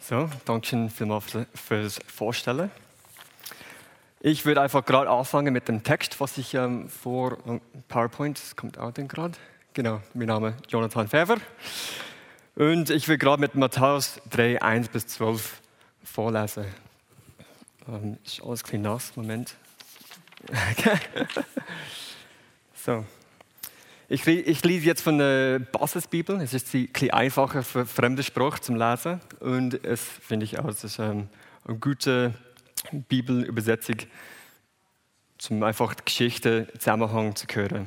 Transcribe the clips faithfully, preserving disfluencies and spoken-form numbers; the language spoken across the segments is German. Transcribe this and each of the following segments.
So, danke schön vielmals fürs Vorstellen. Ich würde einfach gerade anfangen mit dem Text, was ich ähm, vor PowerPoint, das kommt auch denn gerade. Genau, mein Name ist Jonathan Fever. Und ich will gerade mit Matthäus drei, eins bis zwölf vorlesen. Ähm, ist alles ein bisschen nass, Moment. So. Ich, ich lese jetzt von der Basisbibel. Es ist ein bisschen einfacher für fremde Sprache zum Lesen. Und es finde ich auch, es ist ähm, eine gute Bibelübersetzung, um einfach die Geschichte, Zusammenhang zu hören.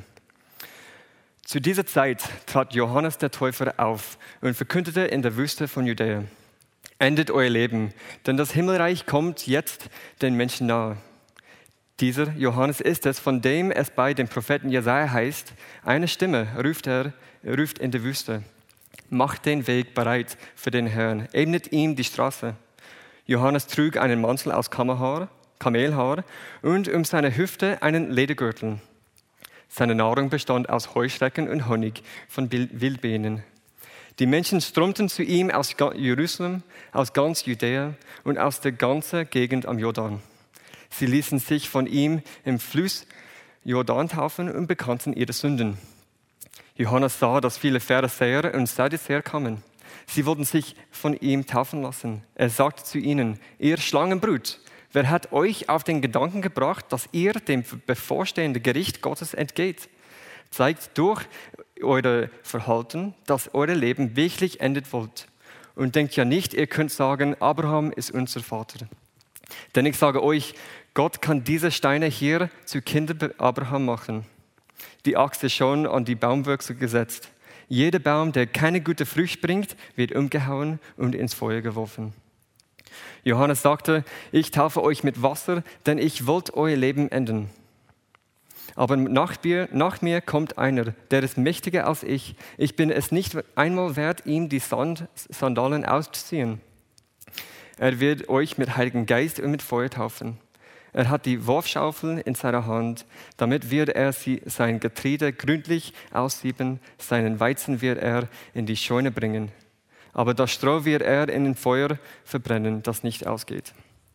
Zu dieser Zeit trat Johannes der Täufer auf und verkündete in der Wüste von Judäa: Endet euer Leben, denn das Himmelreich kommt jetzt den Menschen nahe. Dieser Johannes ist es, von dem es bei dem Propheten Jesaja heißt: Eine Stimme ruft er, ruft in der Wüste: Macht den Weg bereit für den Herrn, ebnet ihm die Straße. Johannes trug einen Mantel aus Kamelhaar, Kamelhaar und um seine Hüfte einen Ledergürtel. Seine Nahrung bestand aus Heuschrecken und Honig von Wildbienen. Die Menschen strömten zu ihm aus Jerusalem, aus ganz Judäa und aus der ganzen Gegend am Jordan. Sie ließen sich von ihm im Fluss Jordan taufen und bekannten ihre Sünden. Johannes sah, dass viele Pharisäer und Sadduzäer kamen. Sie wollten sich von ihm taufen lassen. Er sagte zu ihnen: Ihr Schlangenbrut, wer hat euch auf den Gedanken gebracht, dass ihr dem bevorstehenden Gericht Gottes entgeht? Zeigt durch euer Verhalten, dass euer Leben wirklich endet wollt. Und denkt ja nicht, ihr könnt sagen, Abraham ist unser Vater. Denn ich sage euch, Gott kann diese Steine hier zu Kindern Abraham machen. Die Axt ist schon an die Baumwurzel gesetzt. Jeder Baum, der keine gute Frucht bringt, wird umgehauen und ins Feuer geworfen. Johannes sagte: Ich taufe euch mit Wasser, denn ich wollte euer Leben enden. Aber nach mir, nach mir kommt einer, der ist mächtiger als ich. Ich bin es nicht einmal wert, ihm die Sand, Sandalen auszuziehen. Er wird euch mit Heiligen Geist und mit Feuer taufen. Er hat die Wurfschaufel in seiner Hand. Damit wird er sie, sein Getreide gründlich aussieben. Seinen Weizen wird er in die Scheune bringen. Aber das Stroh wird er in ein Feuer verbrennen, das nicht ausgeht.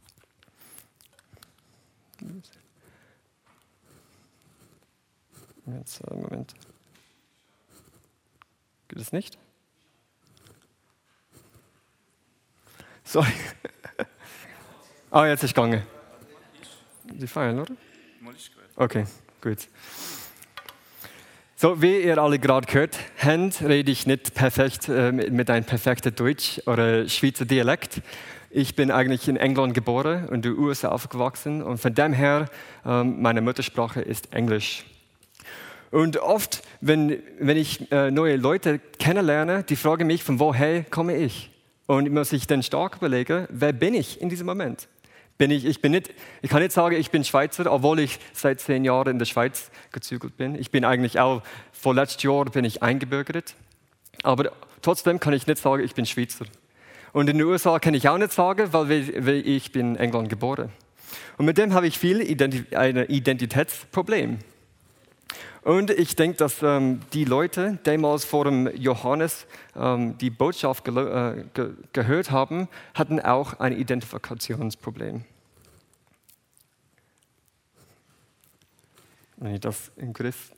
Jetzt, Moment. Geht es nicht? Sorry. Ah, jetzt ist es gegangen. Sie feiern, oder? Okay, gut. So, wie ihr alle gerade gehört habt, rede ich nicht perfekt äh, mit, mit einem perfekten Deutsch oder Schweizer Dialekt. Ich bin eigentlich in England geboren und in den U S A aufgewachsen und von dem her, ähm, meine Muttersprache ist Englisch. Und oft, wenn, wenn ich äh, neue Leute kennenlerne, die fragen mich, von woher komme ich? Und ich muss sich dann stark überlegen, wer bin ich in diesem Moment? Bin ich, ich, bin nicht, ich kann nicht sagen, ich bin Schweizer, obwohl ich seit zehn Jahren in der Schweiz gezügelt bin. Ich bin eigentlich auch, vorletztes Jahr bin ich eingebürgert. Aber trotzdem kann ich nicht sagen, ich bin Schweizer. Und in den U S A kann ich auch nicht sagen, weil ich bin in England geboren. Und mit dem habe ich viel Identi- ein Identitätsproblem. Und ich denke, dass ähm, die Leute, die damals vor dem Johannes ähm, die Botschaft ge- äh, ge- gehört haben, hatten auch ein Identifikationsproblem. Wenn ich das im Griff...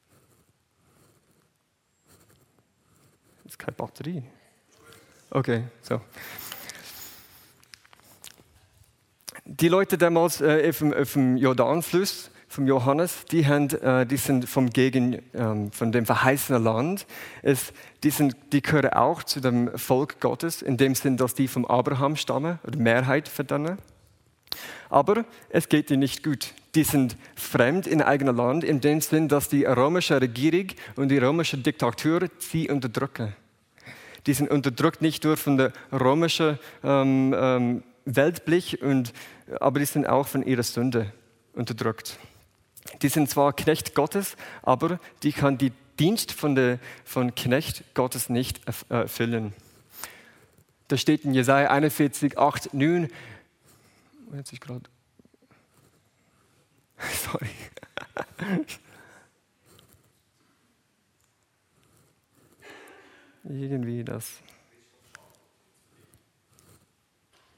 Das ist keine Batterie. Okay, so. Die Leute damals äh, auf, dem, auf dem Jordanfluss, vom Johannes, die, haben, äh, die sind vom Gegen, ähm, von dem verheißenen Land. Es, die, sind, die gehören auch zu dem Volk Gottes, in dem Sinn, dass die vom Abraham stammen, oder Mehrheit von denen. Aber es geht ihnen nicht gut. Die sind fremd in eigenem Land, in dem Sinn, dass die römische Regierung und die römische Diktatur sie unterdrücken. Die sind unterdrückt nicht nur von der römischen ähm, ähm, Weltblick, und, aber die sind auch von ihrer Sünde unterdrückt. Die sind zwar Knecht Gottes, aber die kann die Dienst von, der, von Knecht Gottes nicht erfüllen. Da steht in Jesaja einundvierzig, acht, neun. Jetzt ich gerade. Sorry. Irgendwie das.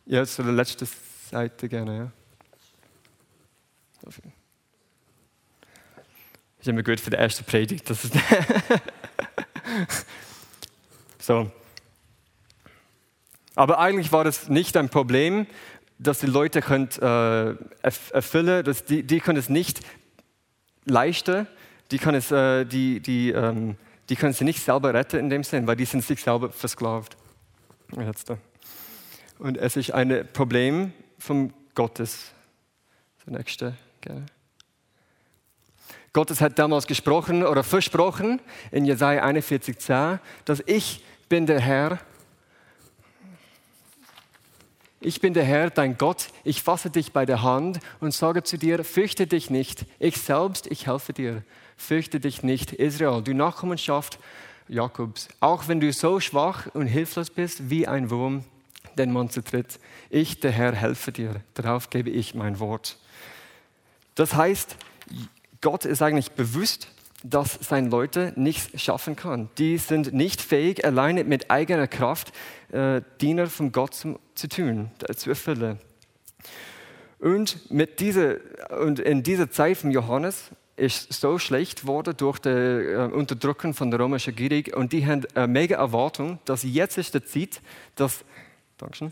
Ja, zu der letzten Seite gerne, ja. Ist immer gut für die erste Predigt. Das ist so. Aber eigentlich war das nicht ein Problem, dass die Leute könnt, äh, erfüllen, dass die, die können es nicht leisten, die können es, äh, die, die, ähm, die können sie nicht selber retten in dem Sinn, weil die sind sich selber versklavt. Und es ist ein Problem von Gottes. Der nächste, gerne. Gottes hat damals gesprochen oder versprochen in Jesaja einundvierzig, zehn, dass ich bin der Herr. Ich bin der Herr, dein Gott, ich fasse dich bei der Hand und sage zu dir, fürchte dich nicht, ich selbst, ich helfe dir. Fürchte dich nicht, Israel, du Nachkommenschaft Jakobs. Auch wenn du so schwach und hilflos bist wie ein Wurm, den man zertritt, ich, der Herr, helfe dir. Darauf gebe ich mein Wort. Das heißt, Gott ist eigentlich bewusst, dass seine Leute nichts schaffen kann. Die sind nicht fähig, alleine mit eigener Kraft äh, Diener von Gott zu, zu tun, zu erfüllen. Und, mit dieser, und in dieser Zeit von Johannes ist so schlecht geworden durch das äh, Unterdrücken von der römischen Regierung und die haben eine mega Erwartung, dass jetzt ist die Zeit, dass, Dankeschön,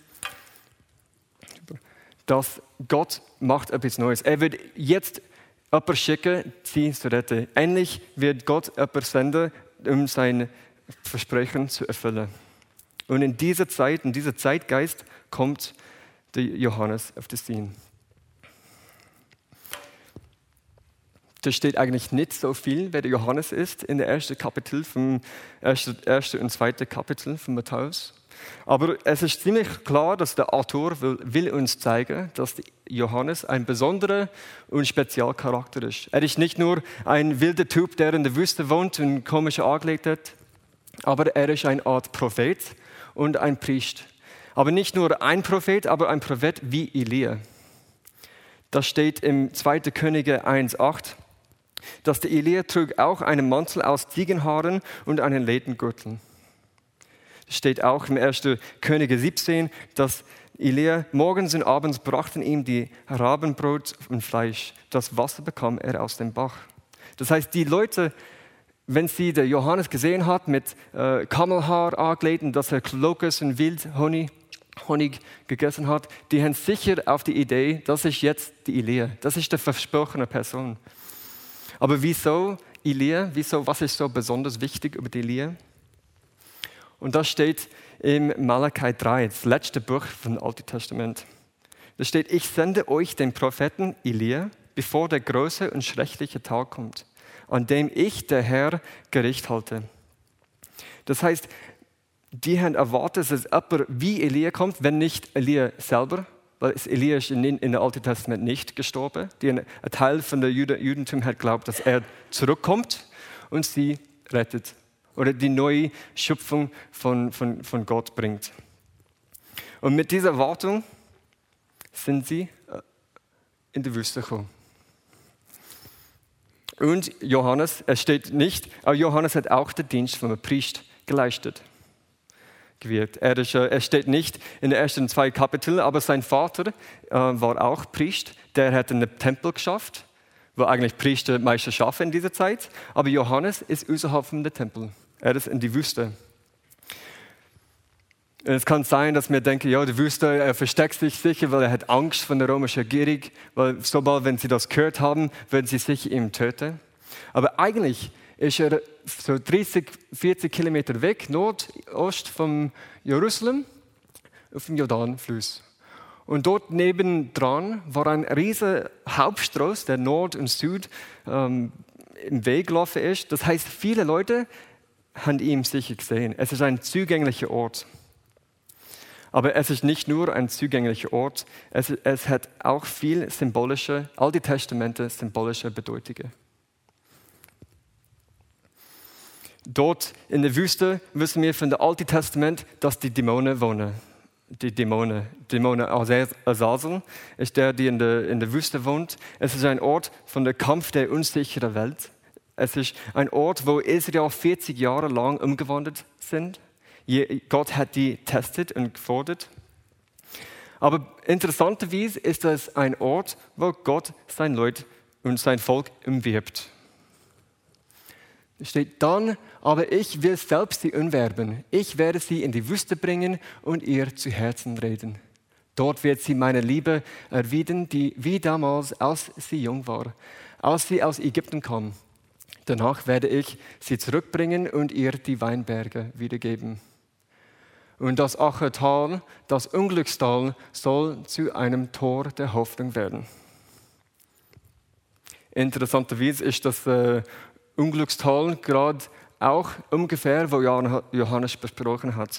dass Gott macht etwas Neues. Er wird jetzt jemanden schicken, sie zu retten. Endlich wird Gott jemanden senden, um sein Versprechen zu erfüllen. Und in dieser Zeit, in dieser Zeitgeist kommt der Johannes auf die Szene. Da steht eigentlich nicht so viel, wer der Johannes ist, in der ersten Kapitel, vom ersten, ersten und zweiten Kapitel von Matthäus. Aber es ist ziemlich klar, dass der Autor will, will uns zeigen, dass Johannes ein besonderer und spezieller Charakter ist. Er ist nicht nur ein wilder Typ, der in der Wüste wohnt und komische angelegt hat, aber er ist eine Art Prophet und ein Priester. Aber nicht nur ein Prophet, aber ein Prophet wie Elia. Das steht im zweiten Könige eins acht, dass der Elia trug auch einen Mantel aus Ziegenhaaren und einen Ledengürtel. Es steht auch im ersten Könige siebzehn, dass Elia morgens und abends brachten ihm die Rabenbrot und Fleisch. Das Wasser bekam er aus dem Bach. Das heißt, die Leute, wenn sie den Johannes gesehen hat mit äh, Kamelhaar angelegt und dass er Lokos und Wildhonig Honig gegessen hat, die haben sicher auf die Idee, das ist jetzt die Elia, das ist die versprochene Person. Aber wieso Elia? Wieso, was ist so besonders wichtig über die Elia? Und das steht im Malachi drei, das letzte Buch vom Alten Testament. Da steht, ich sende euch den Propheten Elia, bevor der große und schreckliche Tag kommt, an dem ich, der Herr, Gericht halte. Das heißt, die haben erwartet, dass jemand wie Elia kommt, wenn nicht Elia selber, weil Elia ist in, in dem Alten Testament nicht gestorben. Die, ein Teil von der Jude, Judentum hat geglaubt, dass er zurückkommt und sie rettet. Oder die neue Schöpfung von, von, von Gott bringt. Und mit dieser Erwartung sind sie in die Wüste gekommen. Und Johannes, es steht nicht, aber Johannes hat auch den Dienst von einem Priester geleistet. Er, ist, er steht nicht in den ersten zwei Kapiteln, aber sein Vater äh, war auch Priester. Der hat einen Tempel geschafft, wo eigentlich Priester meistens schaffen in dieser Zeit. Aber Johannes ist außerhalb von dem Tempel. Er ist in die Wüste. Und es kann sein, dass wir denken, ja, die Wüste, er versteckt sich sicher, weil er hat Angst vor der römischen Regierung, weil sobald, wenn sie das gehört haben, werden sie sicher ihn töten. Aber eigentlich ist er so dreißig, vierzig Kilometer weg, Nordost von Jerusalem, auf dem Jordanfluss. Und dort nebendran war ein riesiger Hauptstraße, der Nord und Süd ähm, im Weg gelaufen ist. Das heißt, viele Leute haben ihn sicher gesehen. Es ist ein zugänglicher Ort. Aber es ist nicht nur ein zugänglicher Ort, es, es hat auch viel symbolische, Alte Testamente symbolische Bedeutungen. Dort in der Wüste wissen wir von dem Alten Testament, dass die Dämonen wohnen. Die Dämonen, Dämonen Azazel ist der, der in der, in der Wüste wohnt. Es ist ein Ort von der Kampf der unsicheren Welt. Es ist ein Ort, wo Israel vierzig Jahre lang umgewandert sind. Gott hat die getestet und gefordert. Aber interessanterweise ist es ein Ort, wo Gott sein Leut und sein Volk umwirbt. Es steht dann, aber ich will selbst sie umwerben. Ich werde sie in die Wüste bringen und ihr zu Herzen reden. Dort wird sie meine Liebe erwidern, die wie damals, als sie jung war, als sie aus Ägypten kam. Danach werde ich sie zurückbringen und ihr die Weinberge wiedergeben. Und das Achertal, das Unglückstal, soll zu einem Tor der Hoffnung werden. Interessanterweise ist das äh, Unglückstal gerade auch ungefähr, wo Johannes besprochen hat.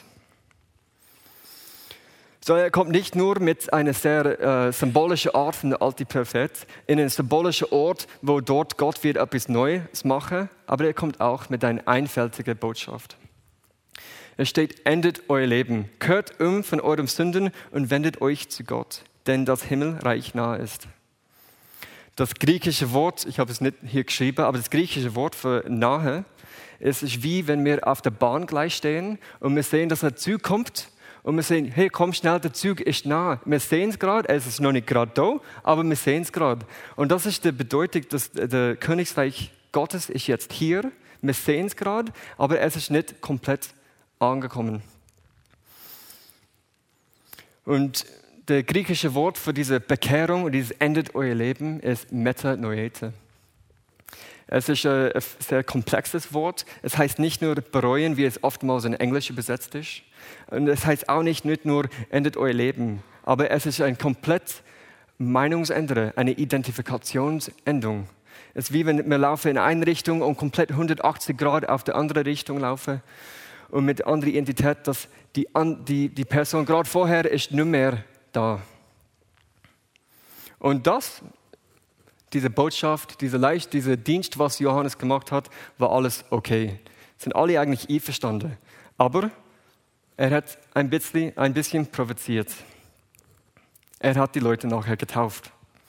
So, er kommt nicht nur mit einer sehr äh, symbolischen Art von der Alte Prophet, in einen symbolischen Ort, wo dort Gott wird etwas Neues machen, aber er kommt auch mit einer einfältigen Botschaft. Es steht, endet euer Leben, kehrt um von euren Sünden und wendet euch zu Gott, denn das Himmelreich nahe ist. Das griechische Wort, ich habe es nicht hier geschrieben, aber das griechische Wort für nahe, es ist wie wenn wir auf der Bahn gleich stehen und wir sehen, dass ein Zug kommt und wir sehen, hey, komm schnell, der Zug ist nah. Wir sehen es gerade, es ist noch nicht gerade da, aber wir sehen es gerade. Und das ist die Bedeutung, dass der Königreich Gottes ist jetzt hier. Wir sehen es gerade, aber es ist nicht komplett angekommen. Und das griechische Wort für diese Bekehrung und dieses endet euer Leben ist Metanoete. Es ist ein sehr komplexes Wort. Es heißt nicht nur bereuen, wie es oftmals in Englisch übersetzt ist. Und es heißt auch nicht, nicht nur endet euer Leben, aber es ist ein komplett Meinungsänderung, eine Identifikationsänderung. Es ist wie wenn wir laufen in eine Richtung und komplett hundertachtzig Grad auf die andere Richtung laufen und mit anderer Identität, dass die, die, die Person gerade vorher ist nicht mehr da. Und das, diese Botschaft, diese Leicht, dieser Dienst, was Johannes gemacht hat, war alles okay. Sind alle eigentlich einverstanden. Aber er hat ein bisschen, ein bisschen provoziert. Er hat die Leute nachher getauft.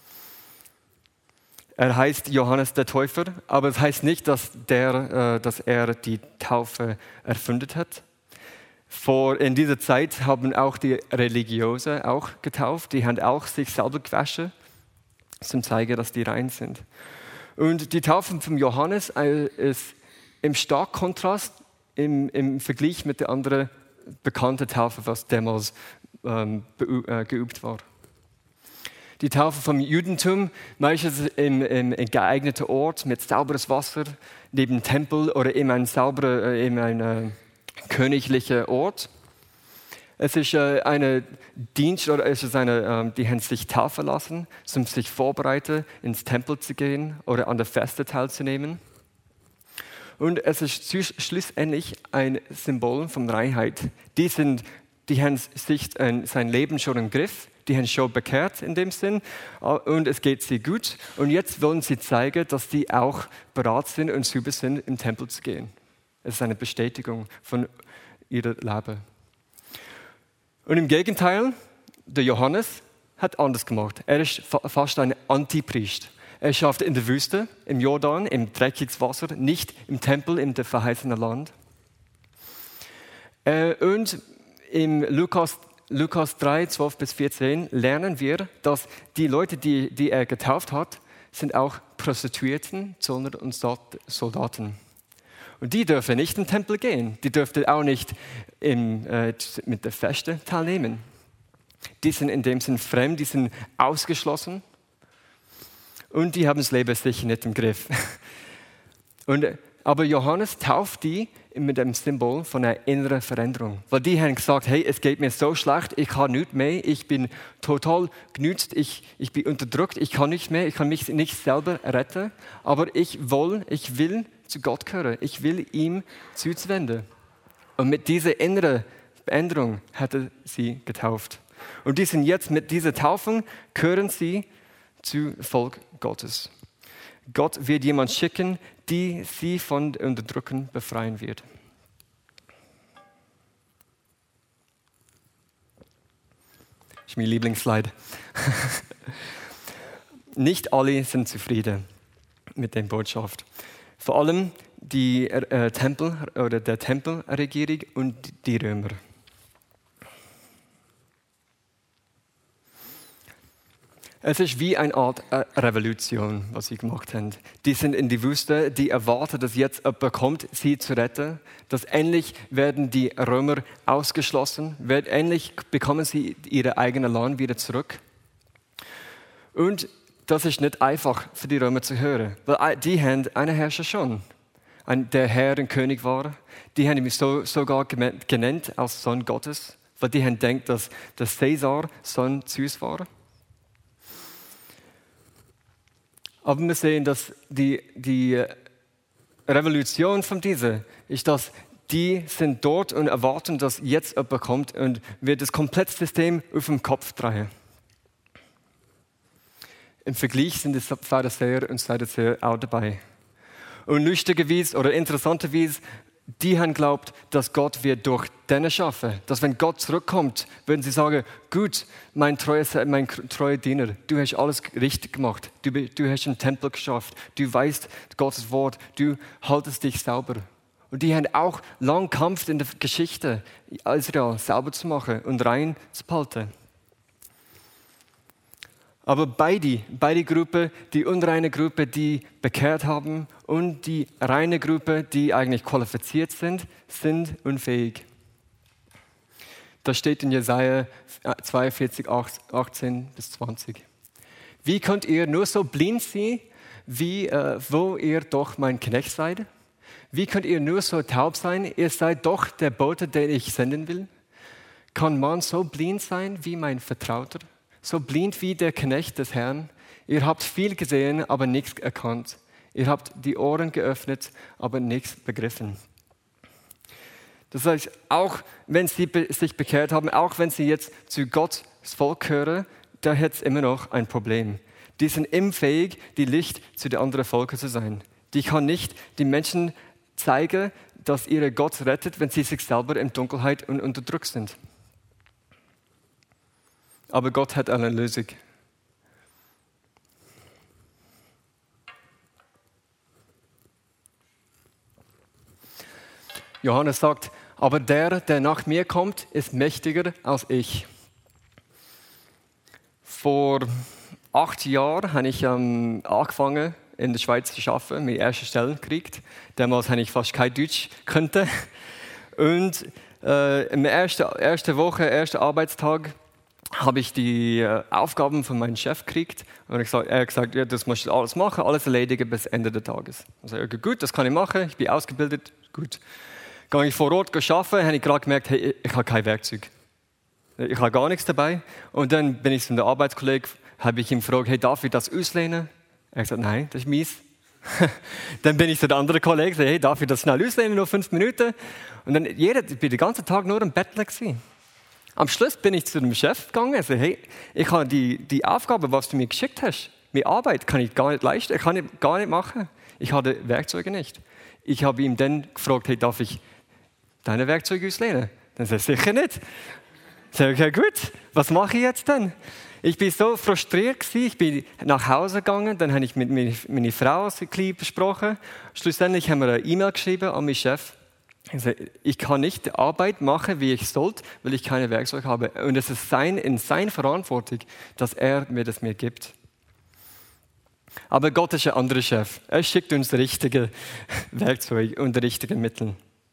Er heißt Johannes der Täufer, aber es heißt nicht, dass, der, äh, dass er die Taufe erfunden hat. Vor, in dieser Zeit haben auch die Religiösen auch getauft. Die haben auch sich selber gewaschen, zum zeigen, dass die rein sind. Und die Taufe von Johannes ist im starken Kontrast im, im Vergleich mit der anderen bekannten Taufe, was damals ähm, geübt war. Die Taufe vom Judentum, meistens im, im, im geeigneten Ort mit sauberes Wasser, neben dem Tempel oder in einem sauberen, in einem königlichen Ort. Es ist äh, eine Dienst oder es ist eine, äh, die haben sich taufen lassen, um sich vorbereiten, ins Tempel zu gehen oder an der Feste teilzunehmen. Und es ist schlussendlich ein Symbol von Reinheit. Die, sind, die haben sich äh, sein Leben schon im Griff, die haben schon bekehrt in dem Sinn und es geht sie gut. Und jetzt wollen sie zeigen, dass die auch bereit sind und sauber sind, im Tempel zu gehen. Es ist eine Bestätigung von ihrem Leben. Und im Gegenteil, der Johannes hat anders gemacht. Er ist fast ein Antipriester. Er schafft in der Wüste, im Jordan, im dreckigen Wasser, nicht im Tempel, im verheißenen Land. Und im Lukas, Lukas drei, zwölf bis vierzehn lernen wir, dass die Leute, die, die er getauft hat, sind auch Prostituierten, Zöllner und Soldaten. Und die dürfen nicht in den Tempel gehen. Die dürfen auch nicht im, äh, mit der Feste teilnehmen. Die sind in dem Sinn fremd, die sind ausgeschlossen. Und die haben das Leben sicher nicht im Griff. Und, aber Johannes tauft die mit dem Symbol von einer inneren Veränderung. Weil die haben gesagt, hey, es geht mir so schlecht, ich kann nichts mehr, ich bin total genützt, ich, ich bin unterdrückt, ich kann nichts mehr, ich kann mich nicht selber retten. Aber ich will, ich will zu Gott gehören, ich will ihm zuwenden. Und mit dieser inneren Veränderung hat er sie getauft. Und die sind jetzt mit dieser Taufung, gehören sie zu Volk Gottes. Gott wird jemand schicken, die sie von Unterdrücken befreien wird. Das ist mein Lieblingsslide. Nicht alle sind zufrieden mit der Botschaft. Vor allem die äh, Tempel oder der Tempelregierung und die Römer. Es ist wie eine Art Revolution, was sie gemacht haben. Die sind in die Wüste, die erwarten, dass jetzt jemand kommt, sie zu retten. Dass endlich werden die Römer ausgeschlossen, wird, endlich bekommen sie ihre eigene Land wieder zurück. Und das ist nicht einfach für die Römer zu hören, weil die haben einen Herrscher schon, der Herr und König war. Die haben ihn so, sogar genannt als Sohn Gottes, weil die haben gedacht, dass der Caesar Sohn Zeus war. Aber wir sehen, dass die, die Revolution von dieser ist, dass die sind dort und erwarten, dass jetzt jemand kommt und wird das komplette System auf den Kopf drehen. Im Vergleich sind die Pharisäer und Sadduzäer auch dabei. Und lustigerweise oder interessanterweise, die haben geglaubt, dass Gott wird durch denen schaffen. Dass wenn Gott zurückkommt, würden sie sagen, gut, mein treuer, mein treuer Diener, du hast alles richtig gemacht. Du, du hast einen Tempel geschafft. Du weißt Gottes Wort. Du haltest dich sauber. Und die haben auch lang gekämpft in der Geschichte, Israel sauber zu machen und rein zu behalten. Aber beide, beide Gruppen, die unreine Gruppe, die bekehrt haben und die reine Gruppe, die eigentlich qualifiziert sind, sind unfähig. Das steht in Jesaja zweiundvierzig, achtzehn bis zwanzig. Wie könnt ihr nur so blind sein, wie, äh, wo ihr doch mein Knecht seid? Wie könnt ihr nur so taub sein? Ihr seid doch der Bote, den ich senden will. Kann man so blind sein wie mein Vertrauter? So blind wie der Knecht des Herrn. Ihr habt viel gesehen, aber nichts erkannt. Ihr habt die Ohren geöffnet, aber nichts begriffen. Das heißt, auch wenn sie sich bekehrt haben, auch wenn sie jetzt zu Gottes Volk gehören, da hat es immer noch ein Problem. Die sind unfähig, die Licht zu den anderen Völkern zu sein. Die kann nicht die Menschen zeigen, dass ihre Gott rettet, wenn sie sich selber in Dunkelheit und unterdrückt sind. Aber Gott hat eine Lösung. Johannes sagt, aber der, der nach mir kommt, ist mächtiger als ich. Vor acht Jahren habe ich ähm, angefangen, in der Schweiz zu arbeiten, meine erste Stelle gekriegt. Damals habe ich fast kein Deutsch könnte. Und äh, in der ersten, ersten Woche, ersten Arbeitstag, habe ich die äh, Aufgaben von meinem Chef gekriegt und ich sag, er hat gesagt, ja, das musst du alles machen, alles erledigen bis Ende des Tages. Ich sage, okay, gut, das kann ich machen, ich bin ausgebildet, gut. Gehe ich vor Ort arbeiten, habe ich gerade gemerkt, hey, ich habe kein Werkzeug. Ich habe gar nichts dabei. Und dann bin ich zu einem Arbeitskollegen, habe ich ihn gefragt, hey, darf ich das auslehnen? Er hat gesagt, nein, das ist mies. Dann bin ich zu einem anderen Kollegen, sage, hey, darf ich das schnell auslehnen, nur fünf Minuten? Und dann, jeder, ich bin den ganzen Tag nur am Bettler gewesen. Am Schluss bin ich zu dem Chef gegangen und sagte, hey, ich habe die, die Aufgabe, was du mir geschickt hast, meine Arbeit kann ich gar nicht leisten, ich kann ich gar nicht machen. Ich habe Werkzeuge nicht. Ich habe ihm dann gefragt, hey, darf ich deine Werkzeuge auslehnen? Dann sagt er, sicher nicht. Ich sage, okay, gut, was mache ich jetzt denn? Ich bin so frustriert gewesen, ich bin nach Hause gegangen, dann habe ich mit meiner, meiner Frau ein bisschen besprochen. Schlussendlich haben wir eine E-Mail geschrieben an meinen Chef. Ich kann nicht die Arbeit machen, wie ich sollte, weil ich keine Werkzeuge habe. Und es ist sein, in seiner Verantwortung, dass er mir das mir gibt. Aber Gott ist ein anderer Chef. Er schickt uns die richtigen Werkzeuge und die richtigen Mittel.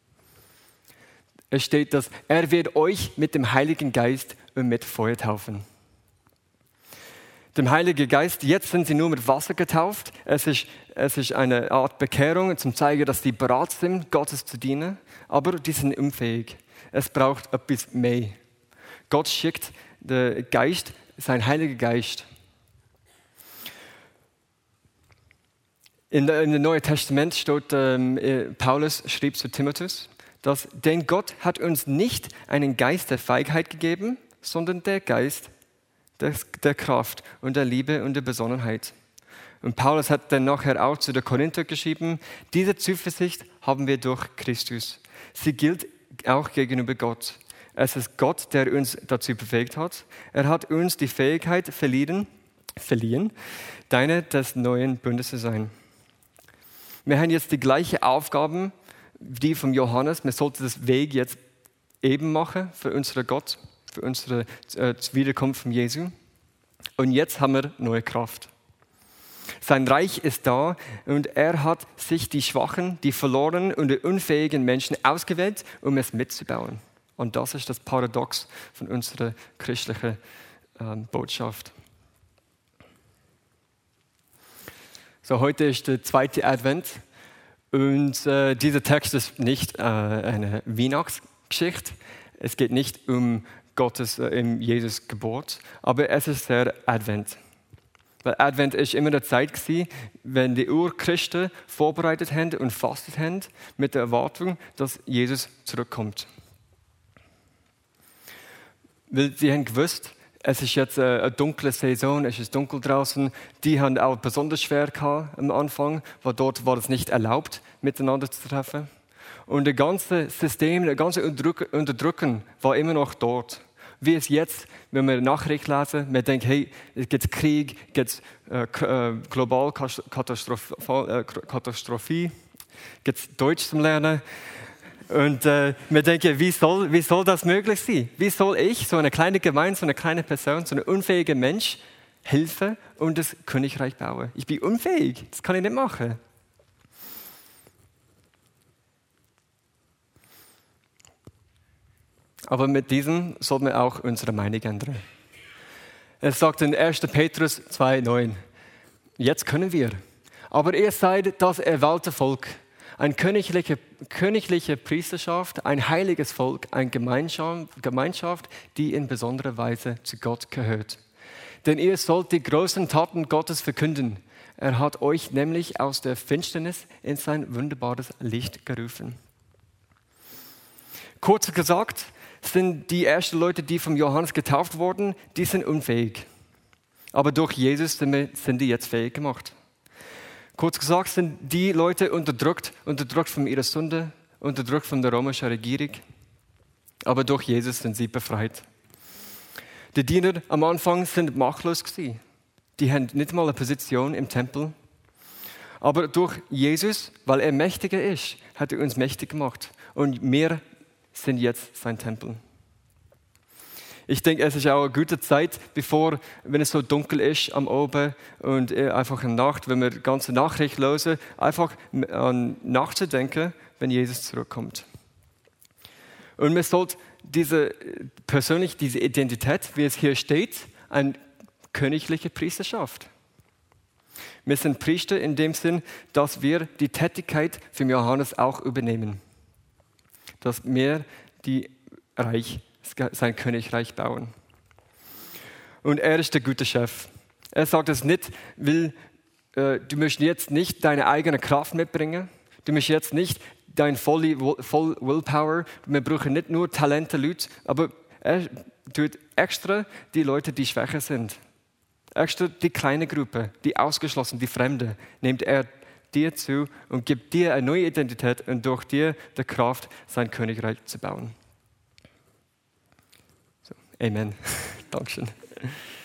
Es steht, dass er wird euch mit dem Heiligen Geist und mit Feuer taufen. Dem Heiligen Geist, jetzt sind sie nur mit Wasser getauft. Es ist, es ist eine Art Bekehrung, zum zeigen, dass sie bereit sind, Gottes zu dienen. Aber die sind unfähig. Es braucht etwas mehr. Gott schickt den Geist, sein Heiliger Geist. In dem Neuen Testament steht, ähm, Paulus schrieb zu Timotheus, dass denn Gott hat uns nicht einen Geist der Feigheit gegeben, sondern der Geist der, der Kraft und der Liebe und der Besonnenheit. Und Paulus hat dann nachher auch zu den Korinther geschrieben, diese Zuversicht haben wir durch Christus. Sie gilt auch gegenüber Gott. Es ist Gott, der uns dazu bewegt hat. Er hat uns die Fähigkeit verliehen, verliehen Teile des neuen Bundes zu sein. Wir haben jetzt die gleichen Aufgaben, die von Johannes. Wir sollten das Weg jetzt eben machen für unseren Gott, für unsere äh, Wiederkunft von Jesu. Und jetzt haben wir neue Kraft. Sein Reich ist da und er hat sich die schwachen, die verlorenen und die unfähigen Menschen ausgewählt, um es mitzubauen. Und das ist das Paradox von unserer christlichen ähm, Botschaft. So, heute ist der zweite Advent und äh, dieser Text ist nicht äh, eine Weihnachtsgeschichte. Es geht nicht um Gottes, äh, um Jesus Geburt, aber es ist der Advent. Weil Advent ist immer eine Zeit gewesen, wenn die Urchristen vorbereitet haben und fastet haben mit der Erwartung, dass Jesus zurückkommt. Weil sie haben gewusst, es ist jetzt eine dunkle Saison, es ist dunkel draußen. Die haben auch besonders schwer gehabt am Anfang, weil dort war es nicht erlaubt, miteinander zu treffen. Und das ganze System, das ganze Unterdrücken war immer noch dort. Wie es jetzt, wenn wir Nachrichten lesen, man denkt, hey, es gibt Krieg, es gibt äh, global Katastrophe, äh, Katastrophe, gibt es Deutsch zum Lernen. Und äh, wir denken, wie soll, wie soll das möglich sein? Wie soll ich, so eine kleine Gemeinde, so eine kleine Person, so ein unfähiger Mensch, helfen und das Königreich bauen? Ich bin unfähig, das kann ich nicht machen. Aber mit diesem sollten wir auch unsere Meinung ändern. Es sagt in erster Petrus zwei neun, jetzt können wir, aber ihr seid das erwählte Volk, eine königliche, königliche Priesterschaft, ein heiliges Volk, eine Gemeinschaft, Gemeinschaft, die in besonderer Weise zu Gott gehört. Denn ihr sollt die großen Taten Gottes verkünden. Er hat euch nämlich aus der Finsternis in sein wunderbares Licht gerufen. Kurz gesagt, sind die ersten Leute, die vom Johannes getauft wurden, die sind unfähig. Aber durch Jesus sind, wir, sind die jetzt fähig gemacht. Kurz gesagt sind die Leute unterdrückt, unterdrückt von ihrer Sünde, unterdrückt von der römischen Regierung. Aber durch Jesus sind sie befreit. Die Diener am Anfang sind machtlos gewesen. Die haben nicht mal eine Position im Tempel. Aber durch Jesus, weil er mächtiger ist, hat er uns mächtig gemacht. Und wir sind jetzt sein Tempel. Ich denke, es ist auch eine gute Zeit, bevor, wenn es so dunkel ist am Abend und einfach in der Nacht, wenn wir die ganze Nachricht hören, einfach an nachzudenken, wenn Jesus zurückkommt. Und man sollte diese, persönlich diese Identität, wie es hier steht, eine königliche Priesterschaft. Wir sind Priester in dem Sinn, dass wir die Tätigkeit von Johannes auch übernehmen. Dass wir die Reich, sein Königreich bauen. Und er ist der gute Chef. Er sagt es nicht, will, äh, du musst jetzt nicht deine eigene Kraft mitbringen, du musst jetzt nicht dein voll, voll Willpower, wir brauchen nicht nur Talente, Leute, aber er tut extra die Leute, die schwächer sind. Extra die kleine Gruppe, die Ausgeschlossenen, die Fremde, nimmt er dir zu und gibt dir eine neue Identität und durch dir die Kraft, sein Königreich zu bauen. So, Amen. Dankeschön.